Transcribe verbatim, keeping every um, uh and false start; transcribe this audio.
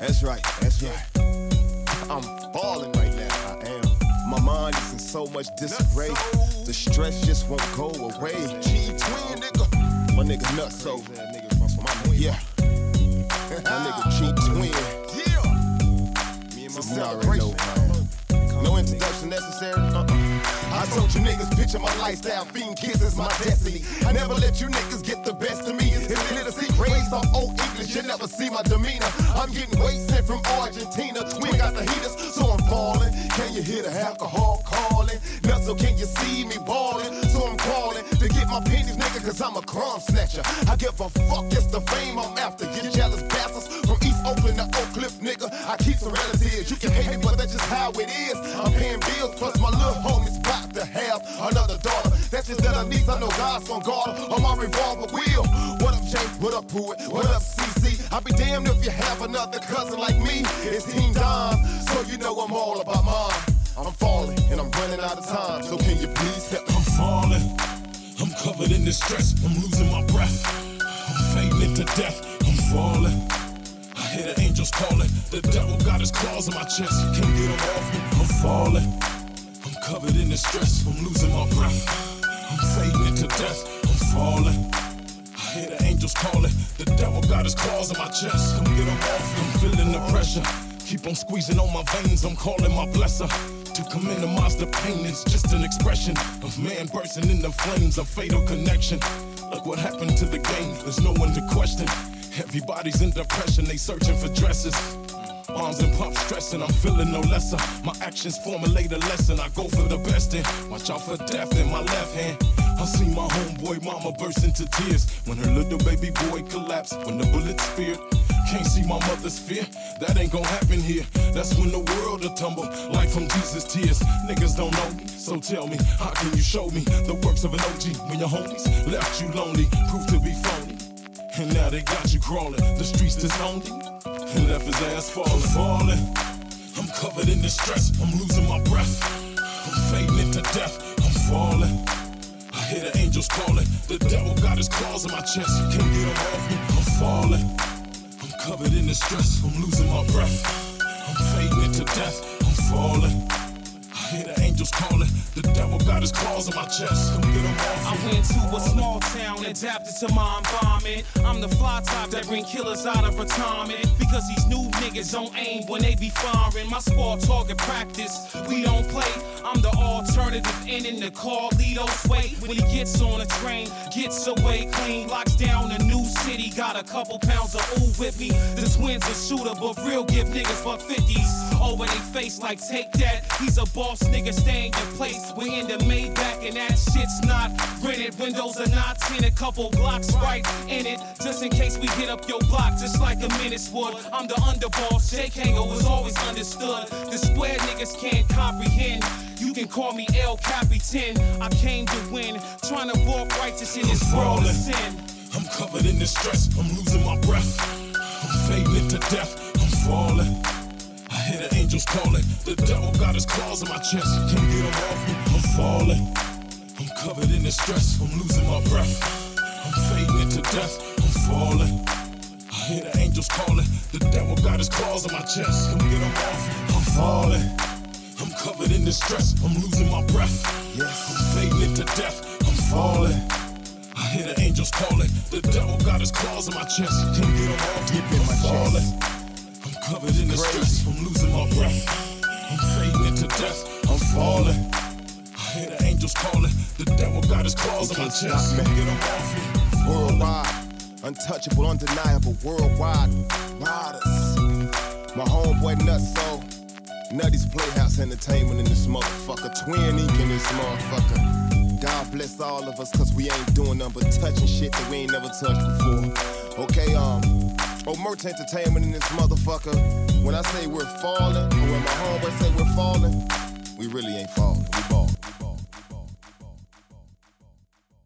That's right, that's right. I'm falling right now, I am. My mind is in so much disarray. The stress just won't go away. G-Twin, nigga. My nigga Nutso. Yeah. My nigga G-Twin. Yeah. Me and my celebration. No introduction necessary? Uh-uh. I told you niggas, picture my lifestyle, feeding kids is my destiny. I never let you niggas get the best of me. It's literacy, raised on old English, you never see my demeanor. I'm getting weight sent from Argentina. We got the heaters, so I'm falling. Can you hear the alcohol calling? Nutso, can you see me balling? So I'm calling to get my pennies, nigga, cause I'm a crumb snatcher. I give a fuck, it's the fame I'm after. You jealous bastards from East Oakland to Oak Cliff, nigga. I keep some relatives, you can hate me, but that's just how it is. I'm paying bills, plus my little homie's about to have another daughter. That's just that I need, I know God's gon' guard her on my revolver wheel. What up, Jay? What up, Pruitt? What up, C C? I'll be damned if you have another cousin like me. It's Team Dime, so you know I'm all about mine. I'm falling, and I'm running out of time, so can you please help me? I'm falling, I'm covered in this stress, I'm losing my breath, I'm fading into death, I'm falling. I hear the angels calling, the devil got his claws in my chest, can't get him off me, I'm falling. I'm covered in this stress, I'm losing my breath, I'm fading into death, I'm falling. I hear the angels calling, the devil got his claws in my chest, come get him off me, I'm feeling the pressure. Keep on squeezing on my veins, I'm calling my blesser. To come minimize the pain, it's just an expression of man bursting in the flames, a fatal connection. Look what happened to the game, there's no one to question. Everybody's in depression, they searching for dresses. Arms and pump stressing, I'm feeling no lesser. My actions formulate a lesson, I go for the best and watch out for death in my left hand. I see my homeboy mama burst into tears when her little baby boy collapsed, when the bullet speared. Can't see my mother's fear, that ain't gon' happen here. That's when the world will tumble, like from Jesus' tears. Niggas don't know me, so tell me, how can you show me the works of an O G when your homies left you lonely, proved to be phony? And now they got you crawling, the streets disowned you, and left his ass falling. I'm falling, I'm covered in this stress, I'm losing my breath, I'm fading into death, I'm falling. I hear the angels calling, the devil got his claws in my chest, can't get him off me, I'm falling. Covered in the stress, I'm losing my breath, I'm fading into death, I'm falling. I hear the angels calling, the devil got his claws in my chest, come get him off. I went to a small town, adapted to my environment. I'm the fly top that bring killers out of retirement, because these new niggas don't aim when they be firing. My sport target practice, we don't play. I'm the alternative in in the Carlito's way. When he gets on a train, gets away clean, locks down a new city, got a couple pounds of ooh with me. The twins a shooter, but real give niggas buck fifties over they face like take that. He's a boss nigga, stay in your place. We in the Maybach and that shit's not rented. Windows are not tinted, a couple blocks right in it, just in case we hit up your block, just like a menace would. I'm the underboss, J Kango was always understood. The square niggas can't comprehend. You can call me El Capitan. I came to win, trying to walk righteous in this world of sin. I'm covered in this stress, I'm losing my breath, I'm fading into death, I'm falling. I hear the angels calling, the devil got his claws in my chest, can't get him off me, I'm falling. I'm covered in this stress, I'm losing my breath, I'm fading into death, I'm falling. I hear the angels calling, the devil got his claws in my chest, come get him off me, I'm falling. I'm covered in this stress, I'm losing my breath, yes. I'm fading into death, I'm falling. I hear the angels calling, the devil got his claws in my chest, can't get him off me, I'm falling. I'm covered in this stress, I'm losing my breath, I'm fading into death, I'm falling. I hear the angels calling, the devil got his claws in my chest, can't get him off me. Worldwide, untouchable, undeniable, worldwide riders. My homeboy Nutso, Nutty's Playhouse Entertainment in this motherfucker, Twin Ink in this motherfucker. God bless all of us, cause we ain't doing nothing but touching shit that we ain't never touched before. Okay, um, Omerta Entertainment in this motherfucker. When I say we're falling, or when my homeboy say we're falling, we really ain't falling, we ballin'.